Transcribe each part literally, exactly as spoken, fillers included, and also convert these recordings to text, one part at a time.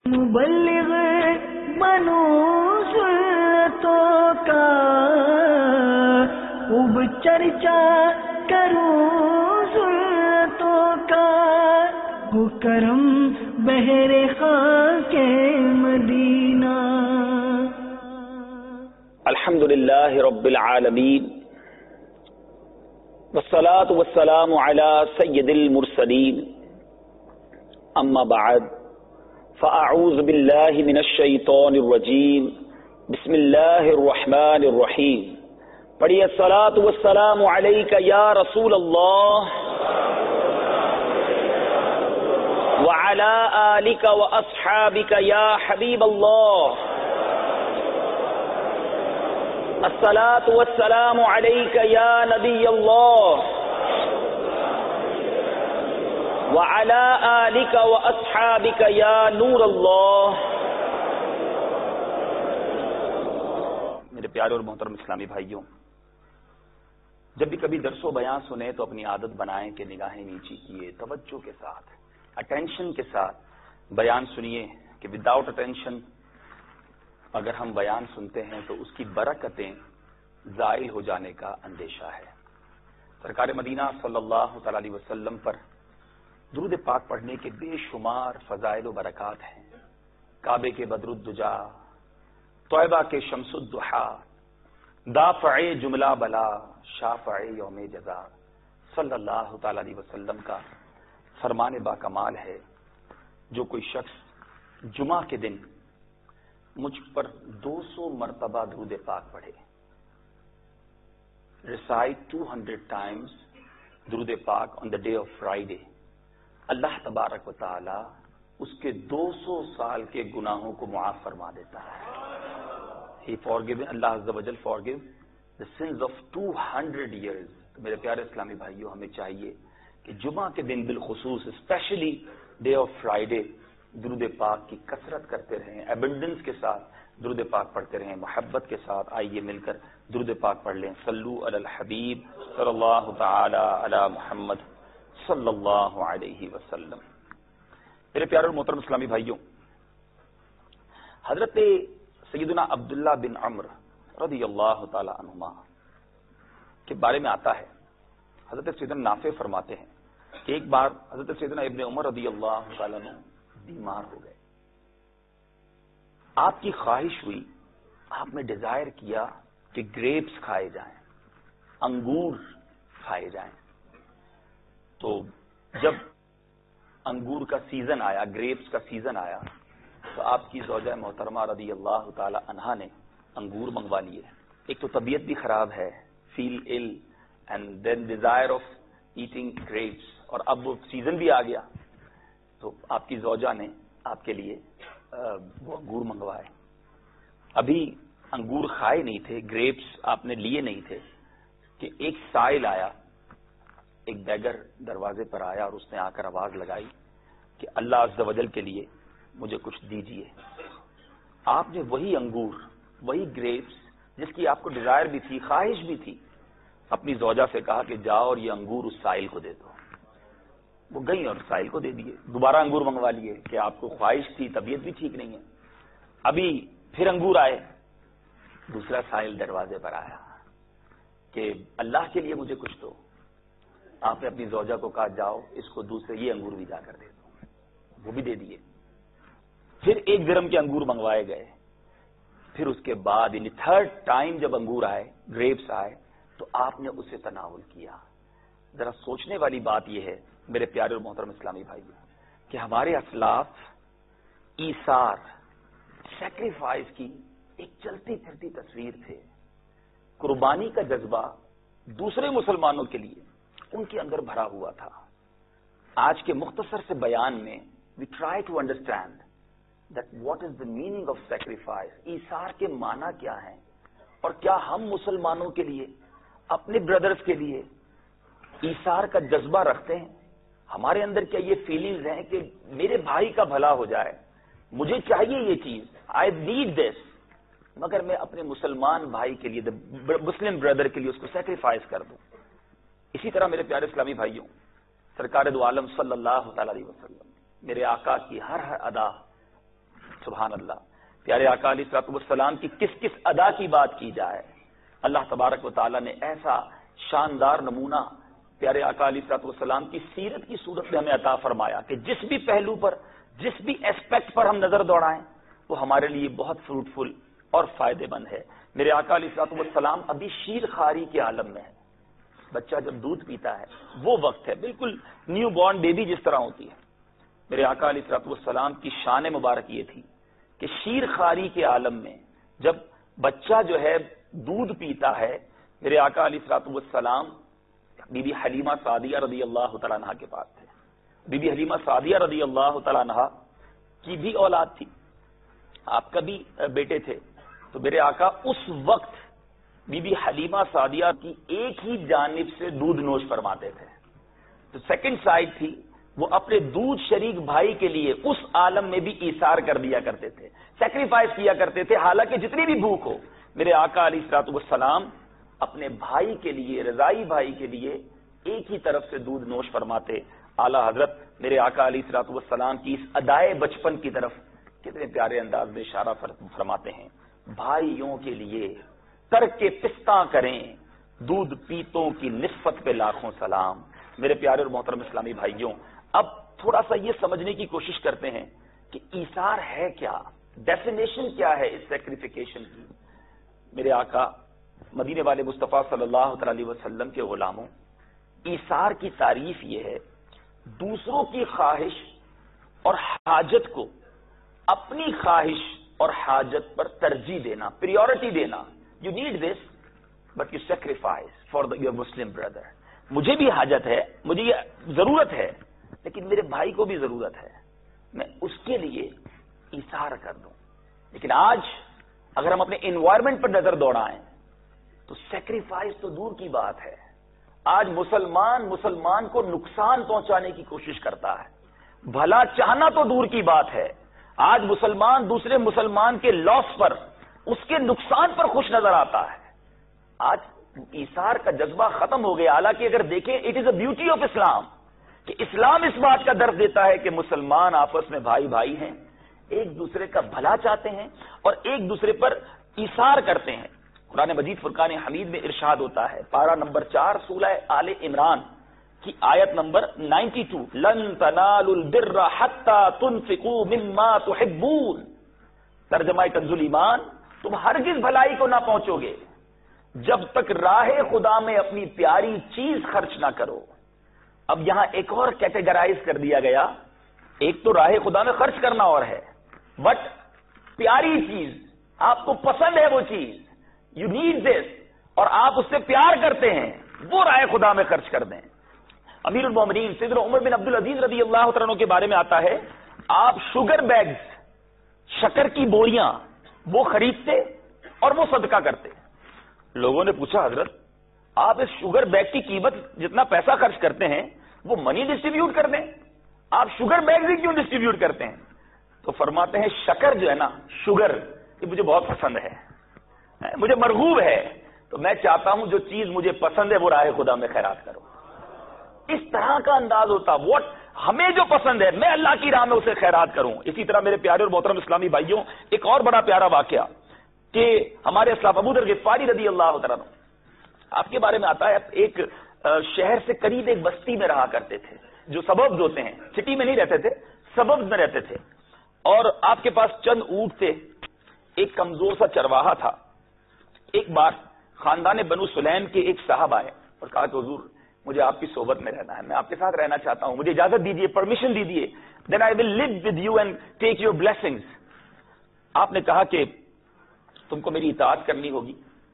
مبلغ بنو سنتوں کا خوب چرچا کروں سنتوں کا، وہ کرم بہر خاک مدینہ۔ الحمد للہ رب العالمین والصلاة والسلام على سید المرسلین، اما بعد فاعوذ باللہ من الشیطان الرجیم، بسم اللہ الرحمن الرحیم۔ پڑھیے الصلاة والسلام علیک یا رسول اللہ وعلی آلک واصحابک یا حبیب اللہ۔ الصلاة والسلام علیک یا نبی اللہ وعلی آلک واصحابک یا نور اللہ۔ میرے پیارے اور محترم اسلامی بھائیوں، جب بھی کبھی درس و بیان سنیں تو اپنی عادت بنائیں کہ نگاہیں نیچی کیے، توجہ کے ساتھ، اٹینشن کے ساتھ بیان سنیے، کہ وداؤٹ اٹینشن اگر ہم بیان سنتے ہیں تو اس کی برکتیں زائل ہو جانے کا اندیشہ ہے۔ سرکار مدینہ صلی اللہ تعالی علیہ وسلم پر درود پاک پڑھنے کے بے شمار فضائل و برکات ہیں۔ کعبے کے بدر الدجا، طیبہ کے شمس الضحیٰ، دافع جملہ بلا، شافع یوم جزا، صلی اللہ تعالی علیہ وسلم کا فرمان با کمال ہے، جو کوئی شخص جمعہ کے دن مجھ پر دو سو مرتبہ درود پاک پڑھے، ریسائٹ ٹو ہنڈریڈ ٹائمز درود پاک on the day of Friday, اللہ تبارک و تعالی اس کے دو سو سال کے گناہوں کو معاف فرما دیتا ہے۔ He forgive, اللہ عز و جل forgive the sins of two hundred years۔ تو میرے پیارے اسلامی بھائیوں، ہمیں چاہیے کہ جمعہ کے دن بالخصوص اسپیشلی ڈے آف فرائیڈے درود پاک کی کثرت کرتے رہیں، ایبنڈنس کے ساتھ درود پاک پڑھتے رہیں، محبت کے ساتھ۔ آئیے مل کر درود پاک پڑھ لیں۔ صلو علی الحبیب صلی اللہ تعالی علی محمد صلی اللہ علیہ وسلم۔ میرے پیارے اور محترم اسلامی بھائیوں، حضرت سیدنا عبداللہ بن عمرو رضی اللہ تعالی عنہما کے بارے میں آتا ہے، حضرت سیدنا نافع فرماتے ہیں کہ ایک بار حضرت سیدنا ابن عمر رضی اللہ تعالی عنہ بیمار ہو گئے۔ آپ کی خواہش ہوئی، آپ نے ڈیزائر کیا کہ گریپس کھائے جائیں، انگور کھائے جائیں۔ تو جب انگور کا سیزن آیا، گریپس کا سیزن آیا، تو آپ کی زوجہ محترمہ رضی اللہ تعالی عنہا نے انگور منگوا لیے۔ ایک تو طبیعت بھی خراب ہے، feel ill and then desire of eating grapes, اور اب وہ سیزن بھی آ گیا، تو آپ کی زوجہ نے آپ کے لیے وہ انگور منگوائے۔ ابھی انگور کھائے نہیں تھے، گریپس آپ نے لیے نہیں تھے، کہ ایک سائل آیا، ایک بیگر دروازے پر آیا، اور اس نے آ کر آواز لگائی کہ اللہ عز و جل کے لیے مجھے کچھ دیجیے۔ آپ نے وہی انگور، وہی گریپس جس کی آپ کو ڈیزائر بھی تھی، خواہش بھی تھی، اپنی زوجہ سے کہا کہ جاؤ اور یہ انگور اس سائل کو دے دو۔ وہ گئی اور سائل کو دے دیے۔ دوبارہ انگور منگوا لیے کہ آپ کو خواہش تھی، طبیعت بھی ٹھیک نہیں ہے۔ ابھی پھر انگور آئے، دوسرا سائل دروازے پر آیا کہ اللہ کے لیے مجھے کچھ دو۔ آپ نے اپنی زوجہ کو کہا جاؤ اس کو دوسرے یہ انگور بھی جا کر دے دو، وہ بھی دے دیے۔ پھر ایک درم کے انگور منگوائے گئے۔ پھر اس کے بعد یعنی تھرڈ ٹائم جب انگور آئے، گریپس آئے، تو آپ نے اسے تناول کیا۔ ذرا سوچنے والی بات یہ ہے میرے پیارے اور محترم اسلامی بھائیوں، کہ ہمارے اسلاف ایثار، سیکریفائس کی ایک چلتی پھرتی تصویر تھے۔ قربانی کا جذبہ دوسرے مسلمانوں کے لیے ان کے اندر بھرا ہوا تھا۔ آج کے مختصر سے بیان میں we try to understand that what is the meaning of sacrifice, ایثار کے معنی کیا ہیں، اور کیا ہم مسلمانوں کے لیے، اپنے بردرز کے لیے ایثار کا جذبہ رکھتے ہیں؟ ہمارے اندر کیا یہ فیلنگز ہیں کہ میرے بھائی کا بھلا ہو جائے، مجھے چاہیے یہ چیز، آئی نیڈ دس، مگر میں اپنے مسلمان بھائی کے لیے، مسلم بردر کے لیے اس کو سیکریفائس کر دوں؟ اسی طرح میرے پیارے اسلامی بھائیوں، سرکار دو عالم صلی اللہ تعالی علیہ وسلم، میرے آقا کی ہر ہر ادا سبحان اللہ، پیارے آقا علیہ الصلوۃ والسلام کی کس کس ادا کی بات کی جائے، اللہ تبارک و تعالی نے ایسا شاندار نمونہ پیارے آقا علیہ الصلوۃ والسلام کی سیرت کی صورت میں ہمیں عطا فرمایا کہ جس بھی پہلو پر، جس بھی اسپیکٹ پر ہم نظر دوڑائیں وہ ہمارے لیے بہت فروٹفل اور فائدے مند ہے۔ میرے آقا علیہ الصلوۃ والسلام ابھی شیر خاری کے عالم میں ہے، بچہ جب دودھ پیتا ہے وہ وقت ہے، بالکل نیو بورن بیبی جس طرح ہوتی ہے۔ میرے آقا علیہ الصلوۃ والسلام کی شان مبارک یہ تھی کہ شیر خاری کے عالم میں جب بچہ جو ہے دودھ پیتا ہے، میرے آقا علیہ الصلوۃ والسلام بی بی حلیمہ سعدیہ رضی اللہ تعالیٰ عنہا کے پاس تھے۔ بی بی حلیمہ سعدیہ رضی اللہ تعالیٰ عنہا کی بھی اولاد تھی، آپ کا بھی بیٹے تھے، تو میرے آقا اس وقت بی بی حلیمہ سعدیہ کی ایک ہی جانب سے دودھ نوش فرماتے تھے، تو سیکنڈ سائڈ تھی وہ اپنے دودھ شریک بھائی کے لیے اس عالم میں بھی ایثار کر دیا کرتے تھے، سیکریفائس کیا کرتے تھے، حالانکہ جتنی بھی بھوک ہو میرے آقا علیہ الصلوۃ والسلام اپنے بھائی کے لیے، رضائی بھائی کے لیے ایک ہی طرف سے دودھ نوش فرماتے۔ اعلیٰ حضرت میرے آقا علیہ الصلوۃ والسلام کی اس ادائے بچپن کی طرف کتنے پیارے انداز میں اشارہ فرماتے ہیں، بھائیوں کے لیے ترک پستہ کریں دودھ پیتوں کی نسبت پہ لاکھوں سلام۔ میرے پیارے اور محترم اسلامی بھائیوں، اب تھوڑا سا یہ سمجھنے کی کوشش کرتے ہیں کہ ایثار ہے کیا، ڈیفینیشن کیا ہے اس سیکریفیکیشن کی۔ میرے آقا مدینے والے مصطفیٰ صلی اللہ تعالی علیہ وسلم کے غلاموں، ایثار کی تعریف یہ ہے دوسروں کی خواہش اور حاجت کو اپنی خواہش اور حاجت پر ترجیح دینا، پریورٹی دینا۔ You need this but you sacrifice for your Muslim brother. مجھے بھی حاجت ہے، مجھے یہ ضرورت ہے، لیکن میرے بھائی کو بھی ضرورت ہے، میں اس کے لیے ایثار کر دوں۔ لیکن آج اگر ہم اپنے انوائرمنٹ پر نظر دوڑائیں تو سیکریفائس تو دور کی بات ہے، آج مسلمان مسلمان کو نقصان پہنچانے کی کوشش کرتا ہے، بھلا چاہنا تو دور کی بات ہے، آج مسلمان دوسرے مسلمان کے لاس پر، اس کے نقصان پر خوش نظر آتا ہے۔ آج ایثار کا جذبہ ختم ہو گیا، حالانکہ اگر دیکھیں it is a beauty of Islam کہ اسلام اس بات کا درس دیتا ہے کہ مسلمان آپس میں بھائی بھائی ہیں، ایک دوسرے کا بھلا چاہتے ہیں اور ایک دوسرے پر ایثار کرتے ہیں۔ قرآن مجید فرقان حمید میں ارشاد ہوتا ہے، پارہ نمبر چار سورہ آل عمران کی آیت نمبر نائنٹی ٹو، لن تنالوا البر حتی تنفقوا مما تحبون۔ ترجمہ کنز ایمان، تم ہرگز بھلائی کو نہ پہنچو گے جب تک راہ خدا میں اپنی پیاری چیز خرچ نہ کرو۔ اب یہاں ایک اور کیٹیگرائز کر دیا گیا، ایک تو راہ خدا میں خرچ کرنا اور ہے، بٹ پیاری چیز، آپ کو پسند ہے وہ چیز، یو نیڈ دس، اور آپ اس سے پیار کرتے ہیں، وہ راہ خدا میں خرچ کر دیں۔ امیر المومنین سیدنا عمر بن عبدالعزیز رضی اللہ تعالیٰ عنہ کے بارے میں آتا ہے، آپ شوگر بیگز، شکر کی بوریاں وہ خریدتے اور وہ صدقہ کرتے۔ لوگوں نے پوچھا، حضرت آپ اس شوگر بیگ کی قیمت جتنا پیسہ خرچ کرتے ہیں وہ منی ڈسٹریبیوٹ کر دیں، آپ شوگر بیگ ہی کیوں ڈسٹریبیوٹ کرتے ہیں؟ تو فرماتے ہیں شکر جو ہے نا، شوگر، یہ مجھے بہت پسند ہے، مجھے مرغوب ہے، تو میں چاہتا ہوں جو چیز مجھے پسند ہے وہ راہ خدا میں خیرات کرو۔ اس طرح کا انداز ہوتا، واٹ ہمیں جو پسند ہے میں اللہ کی راہ میں اسے خیرات کروں۔ اسی طرح میرے پیارے اور محترم اسلامی بھائیوں، ایک اور بڑا پیارا واقعہ کہ ہمارے اسلاف ابو ذر غفاری رضی اللہ تعالیٰ عنہ، آپ کے بارے میں آتا ہے، ایک شہر سے قریب ایک بستی میں رہا کرتے تھے، جو سببز ہوتے ہیں، سٹی میں نہیں رہتے تھے، سببز میں رہتے تھے، اور آپ کے پاس چند اونٹ تھے، ایک کمزور سا چرواہا تھا۔ ایک بار خاندان بنو سلیم کے ایک صاحب آئے اور کہا کہ حضور مجھے آپ کی صحبت میں رہنا ہے، میں آپ کے ساتھ رہنا چاہتا ہوں، مجھے اجازت دیجیے، پرمیشن دیجیے، then I will leave with you and take your blessings. آپ نے کہا کہ تم کو میری اطاعت کرنی ہوگی۔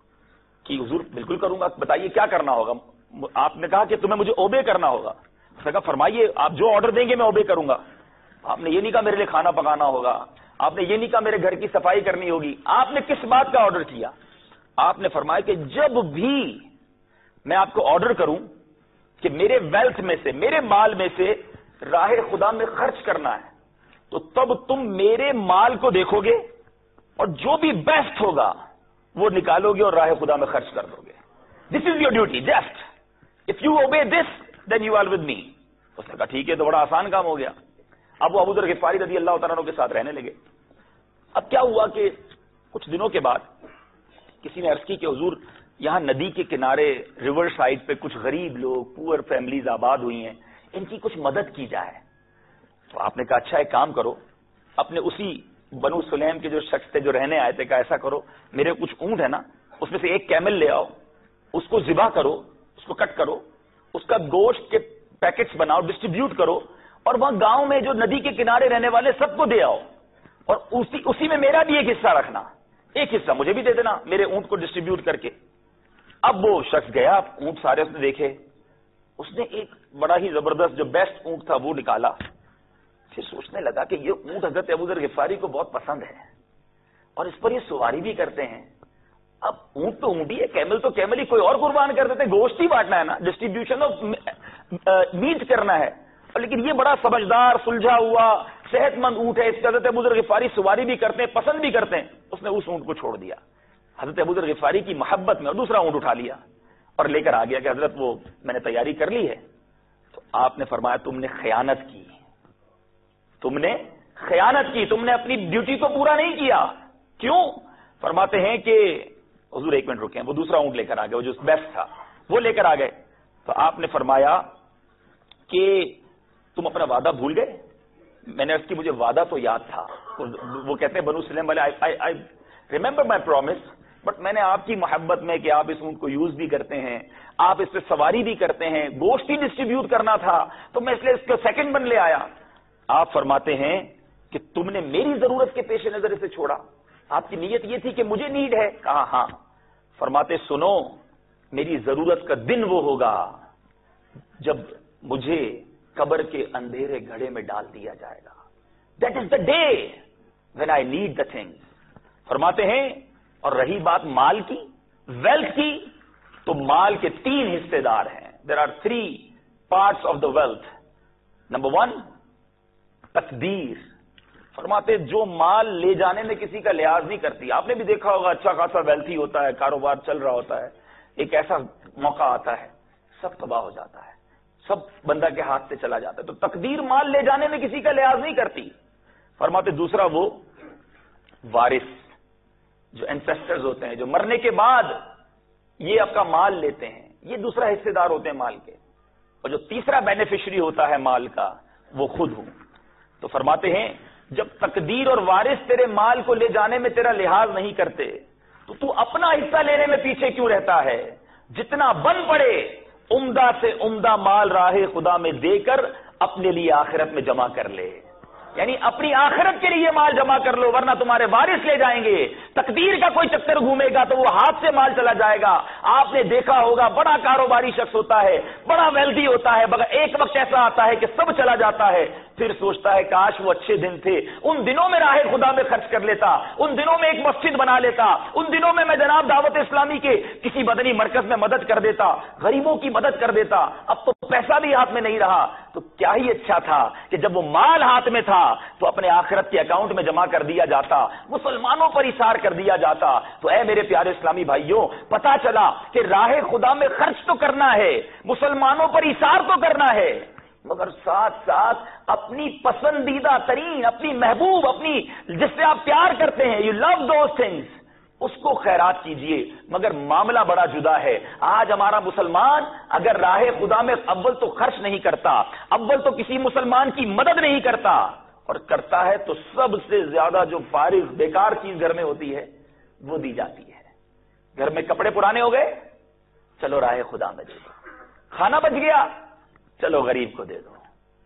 کہ حضور بالکل کروں گا، بتائیے کیا کرنا ہوگا؟ آپ نے کہا کہ تمہیں مجھے اوبے کرنا ہوگا۔ اس نے کہا فرمائیے، آپ جو آرڈر دیں گے میں اوبے کروں گا۔ آپ نے یہ نہیں کہا میرے لیے کھانا پکانا ہوگا، آپ نے یہ نہیں کہا میرے گھر کی صفائی کرنی ہوگی، آپ نے کس بات کا آرڈر کیا؟ آپ نے فرمایا کہ جب بھی میں آپ کو آرڈر کروں کہ میرے ویلتھ میں سے، میرے مال میں سے راہ خدا میں خرچ کرنا ہے، تو تب تم میرے مال کو دیکھو گے اور جو بھی بیسٹ ہوگا وہ نکالو گے اور راہ خدا میں خرچ کر دو گے۔ This is your duty, just if you obey this then you are with me. اس نے کہا ٹھیک ہے، تو بڑا آسان کام ہو گیا۔ اب وہ ابو ذر غفاری رضی اللہ تعالیٰ عنہ کے ساتھ رہنے لگے۔ اب کیا ہوا کہ کچھ دنوں کے بعد کسی نے عرض کی کہ حضور یہاں ندی کے کنارے ریور سائڈ پہ کچھ غریب لوگ پور فیملیز آباد ہوئی ہیں، ان کی کچھ مدد کی جائے. تو آپ نے کہا اچھا ایک کام کرو، اپنے اسی بنو سلیم کے جو شخص تھے جو رہنے آئے تھے، کہا ایسا کرو میرے کچھ اونٹ ہے نا، اس میں سے ایک کیمل لے آؤ، اس کو ذبح کرو، اس کو کٹ کرو، اس کا گوشت کے پیکٹس بناؤ، ڈسٹریبیوٹ کرو، اور وہاں گاؤں میں جو ندی کے کنارے رہنے والے سب کو دے آؤ، اور اسی اسی میں میرا بھی ایک حصہ رکھنا، ایک حصہ مجھے بھی دے دینا میرے اونٹ کو ڈسٹریبیوٹ کر کے. اب وہ شخص گیا، اونٹ سارے اس نے دیکھے، اس نے ایک بڑا ہی زبردست جو بیسٹ اونٹ تھا وہ نکالا. پھر سوچنے لگا کہ یہ اونٹ حضرت ابو ذر غفاری کو بہت پسند ہے اور اس پر یہ سواری بھی کرتے ہیں. اب اونٹ تو اونٹ ہی ہے، کیمل تو کیمل ہی، کوئی اور قربان کر دیتے، گوشت ہی بانٹنا ہے نا، ڈسٹریبیوشن آف میٹ کرنا ہے. لیکن یہ بڑا سمجھدار سلجھا ہوا صحت مند اونٹ ہے، اس کا حضرت ابو ذر غفاری سواری بھی کرتے ہیں، پسند بھی کرتے ہیں. اس نے اس اونٹ کو چھوڑ دیا حضرت ابو ذر غفاری کی محبت میں، اور دوسرا اونٹ اٹھا لیا اور لے کر آ گیا کہ حضرت وہ میں نے تیاری کر لی ہے. تو آپ نے فرمایا تم نے خیانت کی، تم نے خیانت کی، تم نے اپنی ڈیوٹی کو پورا نہیں کیا. کیوں؟ فرماتے ہیں کہ حضور ایک منٹ رکیں، وہ دوسرا اونٹ لے کر آ گئے، وہ جو بیسٹ تھا وہ لے کر آ گئے. تو آپ نے فرمایا کہ تم اپنا وعدہ بھول گئے. میں نے اس کی مجھے وعدہ تو یاد تھا. وہ کہتے ہیں بنو سلیم والے I remember my promise, but میں نے آپ کی محبت میں کہ آپ اس اونٹ کو یوز بھی کرتے ہیں، آپ اس پہ سواری بھی کرتے ہیں، گوشت بھی ڈسٹریبیوٹ کرنا تھا، تو میں اس لیے اس کو سیکنڈ بن لے آیا. آپ فرماتے ہیں کہ تم نے میری ضرورت کے پیش نظر اسے چھوڑا، آپ کی نیت یہ تھی کہ مجھے نیڈ ہے. کہا ہاں. فرماتے سنو میری ضرورت کا دن وہ ہوگا جب مجھے قبر کے اندھیرے گھڑے میں ڈال دیا جائے گا. That is the day when I need the things. فرماتے ہیں اور رہی بات مال کی، ویلتھ کی، تو مال کے تین حصے دار ہیں. There are three parts of the wealth. Number one تقدیر. فرماتے جو مال لے جانے میں کسی کا لحاظ نہیں کرتی. آپ نے بھی دیکھا ہوگا اچھا خاصا ویلتھی ہوتا ہے، کاروبار چل رہا ہوتا ہے، ایک ایسا موقع آتا ہے سب تباہ ہو جاتا ہے، سب بندہ کے ہاتھ سے چلا جاتا ہے. تو تقدیر مال لے جانے میں کسی کا لحاظ نہیں کرتی. فرماتے دوسرا وہ وارث، جو اینسیسٹرز ہوتے ہیں، جو مرنے کے بعد یہ آپ کا مال لیتے ہیں، یہ دوسرا حصے دار ہوتے ہیں مال کے. اور جو تیسرا بینیفیشری ہوتا ہے مال کا وہ خود ہوں. تو فرماتے ہیں جب تقدیر اور وارث تیرے مال کو لے جانے میں تیرا لحاظ نہیں کرتے تو تو اپنا حصہ لینے میں پیچھے کیوں رہتا ہے؟ جتنا بن پڑے عمدہ سے عمدہ مال راہ خدا میں دے کر اپنے لیے آخرت میں جمع کر لے. یعنی اپنی آخرت کے لیے مال جمع کر لو، ورنہ تمہارے وارث لے جائیں گے. تقدیر کا کوئی چکر گھومے گا تو وہ ہاتھ سے مال چلا جائے گا. آپ نے دیکھا ہوگا بڑا کاروباری شخص ہوتا ہے، بڑا ویلدی ہوتا ہے، مگر ایک وقت ایسا آتا ہے کہ سب چلا جاتا ہے، پھر سوچتا ہے کاش وہ اچھے دن تھے، ان دنوں میں راہ خدا میں خرچ کر لیتا، ان دنوں میں ایک مسجد بنا لیتا، ان دنوں میں میں جناب دعوت اسلامی کے کسی مدنی مرکز میں مدد کر دیتا، غریبوں کی مدد کر دیتا. اب تو پیسہ بھی ہاتھ میں نہیں رہا، تو کیا ہی اچھا تھا کہ جب وہ مال ہاتھ میں تھا تو اپنے آخرت کے اکاؤنٹ میں جمع کر دیا جاتا، مسلمانوں پر اثار کر دیا جاتا. تو اے میرے پیارے اسلامی بھائیوں، پتا چلا کہ راہ خدا میں خرچ تو کرنا ہے، مسلمانوں پر اثار تو کرنا ہے، مگر ساتھ ساتھ اپنی پسندیدہ ترین، اپنی محبوب، اپنی جس سے آپ پیار کرتے ہیں، یو لو دوز تھنگس، اس کو خیرات کیجئے. مگر معاملہ بڑا جدا ہے. آج ہمارا مسلمان اگر راہ خدا میں اول تو خرچ نہیں کرتا، اول تو کسی مسلمان کی مدد نہیں کرتا، اور کرتا ہے تو سب سے زیادہ جو فارغ بیکار چیز گھر میں ہوتی ہے وہ دی جاتی ہے. گھر میں کپڑے پرانے ہو گئے، چلو راہ خدا میں دے دو. کھانا بچ گیا، چلو غریب کو دے دو.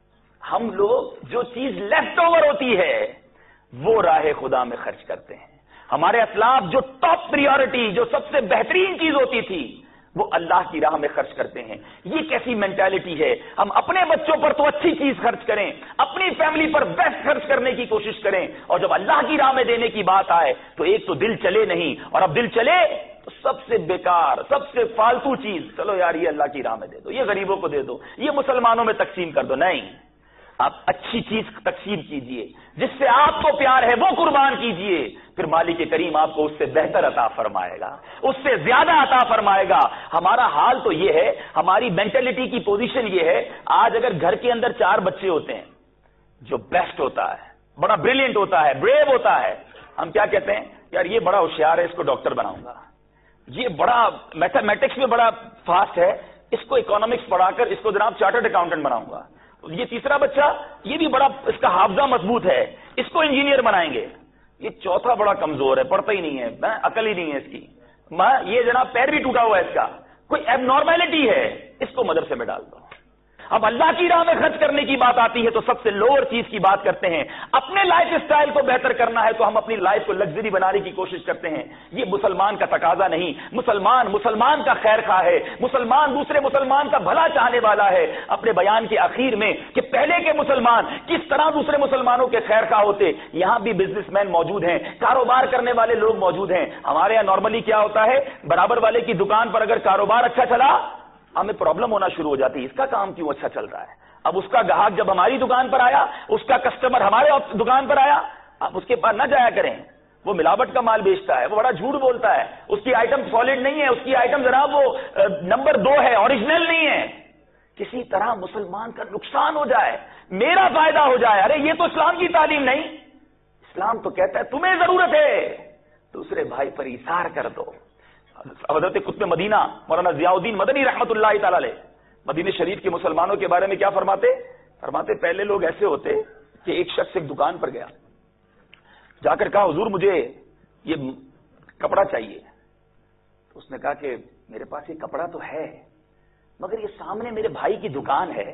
ہم لوگ جو چیز لیفٹ اوور ہوتی ہے وہ راہ خدا میں خرچ کرتے ہیں. ہمارے اسلاف جو ٹاپ پریورٹی، جو سب سے بہترین چیز ہوتی تھی، وہ اللہ کی راہ میں خرچ کرتے ہیں. یہ کیسی مینٹالٹی ہے؟ ہم اپنے بچوں پر تو اچھی چیز خرچ کریں، اپنی فیملی پر بیسٹ خرچ کرنے کی کوشش کریں، اور جب اللہ کی راہ میں دینے کی بات آئے تو ایک تو دل چلے نہیں، اور اب دل چلے تو سب سے بیکار، سب سے فالتو چیز، چلو یار یہ اللہ کی راہ میں دے دو، یہ غریبوں کو دے دو، یہ مسلمانوں میں تقسیم کر دو. نہیں، آپ اچھی چیز تقسیم کیجئے، جس سے آپ کو پیار ہے وہ قربان کیجئے، پھر مالک کریم آپ کو اس سے بہتر عطا فرمائے گا، اس سے زیادہ عطا فرمائے گا. ہمارا حال تو یہ ہے، ہماری مینٹلٹی کی پوزیشن یہ ہے، آج اگر گھر کے اندر چار بچے ہوتے ہیں، جو بیسٹ ہوتا ہے، بڑا بریلینٹ ہوتا ہے، بریو ہوتا ہے، ہم کیا کہتے ہیں؟ یار یہ بڑا ہوشیار ہے، اس کو ڈاکٹر بناؤں گا، یہ بڑا میتھمیٹکس میں بڑا فاسٹ ہے، اس کو اکانومکس پڑھا کر اس کو جناب چارٹرڈ اکاؤنٹنٹ بناؤں گا، یہ تیسرا بچہ یہ بھی بڑا اس کا حافظہ مضبوط ہے، اس کو انجینئر بنائیں گے، یہ چوتھا بڑا کمزور ہے، پڑھتا ہی نہیں ہے، عقل ہی نہیں ہے اس کی، یہ جناب پیر بھی ٹوٹا ہوا ہے، اس کا کوئی ایب نارمیلٹی ہے، اس کو مدرسے میں ڈال دو۔ اب اللہ کی راہ میں خرچ کرنے کی بات آتی ہے تو سب سے لوور چیز کی بات کرتے ہیں، اپنے لائف اسٹائل کو بہتر کرنا ہے تو ہم اپنی لائف کو لگژری بنانے کی کوشش کرتے ہیں، یہ مسلمان کا تقاضا نہیں، مسلمان مسلمان کا خیر خواہ ہے، مسلمان دوسرے مسلمان کا بھلا چاہنے والا ہے۔ اپنے بیان کے اخیر میں کہ پہلے کے مسلمان کس طرح دوسرے مسلمانوں کے خیر خواہ ہوتے، یہاں بھی بزنس مین موجود ہیں، کاروبار کرنے والے لوگ موجود ہیں۔ ہمارے یہاں نارملی کیا ہوتا ہے، برابر والے کی دکان پر اگر کاروبار اچھا چلا ہمیں پرابلم ہونا شروع ہو جاتی ہے، اس کا کام کیوں اچھا چل رہا ہے؟ اب اس کا گاہک جب ہماری دکان پر آیا، اس کا کسٹمر ہمارے دکان پر آیا، آپ اس کے پاس نہ جایا کریں، وہ ملاوٹ کا مال بیچتا ہے، وہ بڑا جھوٹ بولتا ہے، اس کی آئٹم سالڈ نہیں ہے، اس کی آئٹم جناب وہ نمبر دو ہے، اوریجنل نہیں ہے۔ کسی طرح مسلمان کا نقصان ہو جائے، میرا فائدہ ہو جائے، ارے یہ تو اسلام کی تعلیم نہیں۔ اسلام تو کہتا ہے تمہیں ضرورت ہے دوسرے بھائی پر ایثار کر دو۔ حضرت قطب مدینہ مولانا ضیاء الدین مدنی رحمت اللہ تعالی علیہ مدینہ شریف کے مسلمانوں کے بارے میں کیا فرماتے فرماتے پہلے لوگ ایسے ہوتے کہ ایک شخص ایک دکان پر گیا، جا کر کہا حضور مجھے یہ کپڑا چاہیے، تو اس نے کہا کہ میرے پاس یہ کپڑا تو ہے مگر یہ سامنے میرے بھائی کی دکان ہے،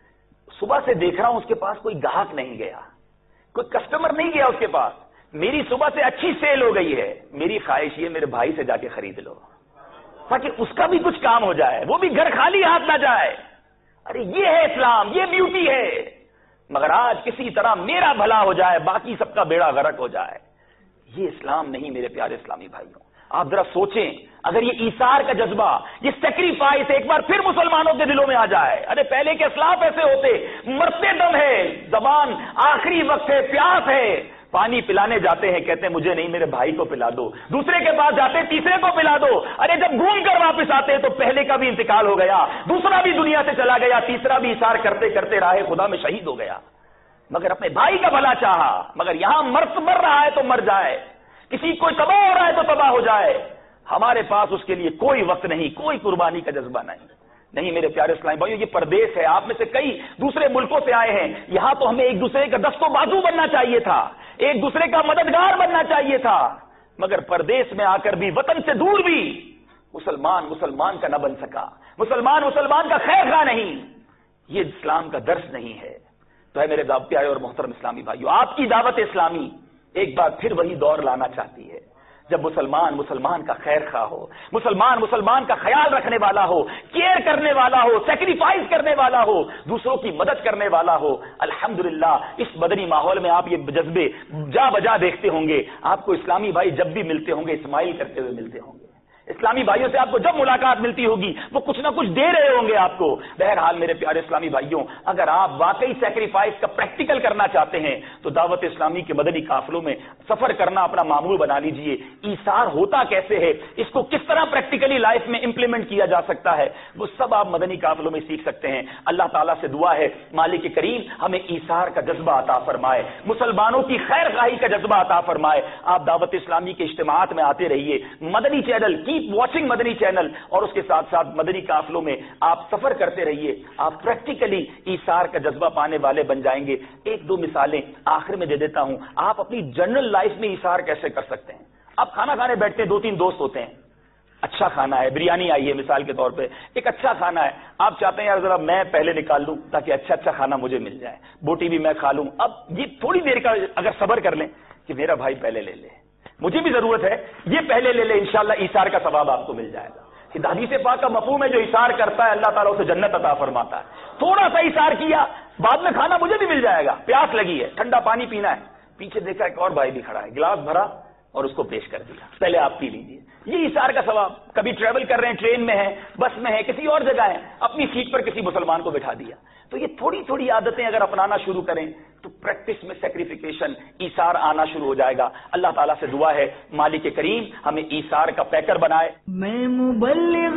صبح سے دیکھ رہا ہوں اس کے پاس کوئی گاہک نہیں گیا، کوئی کسٹمر نہیں گیا اس کے پاس، میری صبح سے اچھی سیل ہو گئی ہے، میری خواہش یہ میرے بھائی سے جا کے خرید لو تاکہ اس کا بھی کچھ کام ہو جائے، وہ بھی گھر خالی ہاتھ نہ جائے۔ ارے یہ ہے اسلام، یہ بیوٹی ہے۔ مگر آج کسی طرح میرا بھلا ہو جائے باقی سب کا بیڑا غرق ہو جائے، یہ اسلام نہیں میرے پیارے اسلامی بھائیوں۔ آپ ذرا سوچیں اگر یہ ایثار کا جذبہ، یہ سیکریفائس ایک بار پھر مسلمانوں کے دلوں میں آ جائے، ارے پہلے کے اسلاف ایسے ہوتے، مرتے دم ہے، زبان آخری وقت ہے، پیاس ہے، پانی پلانے جاتے ہیں، کہتے ہیں مجھے نہیں میرے بھائی کو پلا دو، دوسرے کے پاس جاتے ہیں تیسرے کو پلا دو، ارے جب گھوم کر واپس آتے ہیں تو پہلے کا بھی انتقال ہو گیا، دوسرا بھی دنیا سے چلا گیا، تیسرا بھی ایثار کرتے کرتے راہ خدا میں شہید ہو گیا، مگر اپنے بھائی کا بھلا چاہا۔ مگر یہاں مرد مر رہا ہے تو مر جائے، کسی کو تباہ ہو رہا ہے تو تباہ ہو جائے، ہمارے پاس اس کے لیے کوئی وقت نہیں، کوئی قربانی کا جذبہ نہیں۔ نہیں میرے پیارے اسلامی بھائیو، یہ پردیس ہے، آپ میں سے کئی دوسرے ملکوں سے آئے ہیں، یہاں تو ہمیں ایک دوسرے کا دست و بازو بننا چاہیے تھا، ایک دوسرے کا مددگار بننا چاہیے تھا، مگر پردیس میں آ کر بھی، وطن سے دور بھی مسلمان مسلمان کا نہ بن سکا، مسلمان مسلمان کا خیر خواہ نہیں، یہ اسلام کا درس نہیں ہے۔ تو ہے میرے پیارے اور محترم اسلامی بھائیو، آپ کی دعوت اسلامی ایک بار پھر وہی دور لانا چاہتی ہے جب مسلمان مسلمان کا خیر خواہ ہو، مسلمان مسلمان کا خیال رکھنے والا ہو، کیئر کرنے والا ہو، سیکریفائز کرنے والا ہو، دوسروں کی مدد کرنے والا ہو۔ الحمدللہ اس مدنی ماحول میں آپ یہ جذبے جا بجا دیکھتے ہوں گے، آپ کو اسلامی بھائی جب بھی ملتے ہوں گے اسمائل کرتے ہوئے ملتے ہوں گے، اسلامی بھائیوں سے آپ کو جب ملاقات ملتی ہوگی وہ کچھ نہ کچھ دے رہے ہوں گے آپ کو۔ بہرحال میرے پیارے اسلامی بھائیوں، اگر آپ واقعی سیکریفائس کا پریکٹیکل کرنا چاہتے ہیں تو دعوت اسلامی کے مدنی قافلوں میں سفر کرنا اپنا معمول بنا لیجئے۔ ایثار ہوتا کیسے ہے، اس کو کس طرح پریکٹیکلی لائف میں امپلیمنٹ کیا جا سکتا ہے، وہ سب آپ مدنی قافلوں میں سیکھ سکتے ہیں۔ اللہ تعالیٰ سے دعا ہے مالک کریم ہمیں ایثار کا جذبہ عطا فرمائے، مسلمانوں کی خیر خواہی کا جذبہ عطا فرمائے۔ آپ دعوت اسلامی کے اجتماعات میں آتے رہیے، Madani Channel keep watching Madani Channel, اور اس کے ساتھ ساتھ مدنی قافلوں میں آپ سفر کرتے رہیے، آپ پریکٹیکلی ایثار کا جذبہ پانے والے بن جائیں گے۔ ایک دو مثالیں آخر میں دے دیتا ہوں، آپ اپنی جنرل لائف میں ایثار کیسے کر سکتے ہیں۔ آپ کھانا کھانے بیٹھتے ہیں، دو تین دوست ہوتے ہیں، اچھا کھانا ہے، بریانی آئی ہے مثال کے طور پہ، ایک اچھا کھانا ہے، آپ چاہتے ہیں یار ذرا میں پہلے نکال لوں تاکہ اچھا اچھا کھانا مجھے مل جائے، بوٹی بھی میں کھا لوں۔ اب یہ تھوڑی دیر کا اگر صبر کر لیں کہ میرا بھائی پہلے لے لے، مجھے بھی ضرورت ہے، یہ پہلے لے لے، انشاءاللہ ایثار کا ثواب آپ کو مل جائے گا۔ حدیث پاک کا مفہوم ہے جو ایثار کرتا ہے اللہ تعالیٰ اسے جنت عطا فرماتا ہے۔ تھوڑا سا ایثار کیا، بعد میں کھانا مجھے بھی مل جائے گا، پیاس لگی ہے، ٹھنڈا پانی پینا ہے، پیچھے دیکھا ایک اور بھائی بھی کھڑا ہے، گلاس بھرا اور اس کو پیش کر دیا، پہلے آپ پی لیجیے، یہ ایثار کا ثواب۔ کبھی ٹریول کر رہے ہیں، ٹرین میں ہیں، بس میں ہیں، کسی اور جگہ ہیں، اپنی سیٹ پر کسی مسلمان کو بٹھا دیا۔ تو یہ تھوڑی تھوڑی عادتیں اگر اپنانا شروع کریں تو پریکٹس میں سیکریفیکیشن، ایثار آنا شروع ہو جائے گا۔ اللہ تعالیٰ سے دعا ہے مالک کریم ہمیں ایثار کا پیکر بنائے۔ میں مبلغ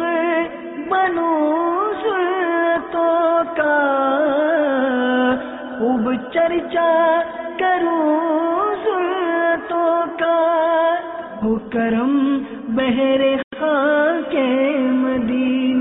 بنوں سنتوں کا، خوب چرچا کروں سنتوں کا ہو کرم بہر خاک مدینہ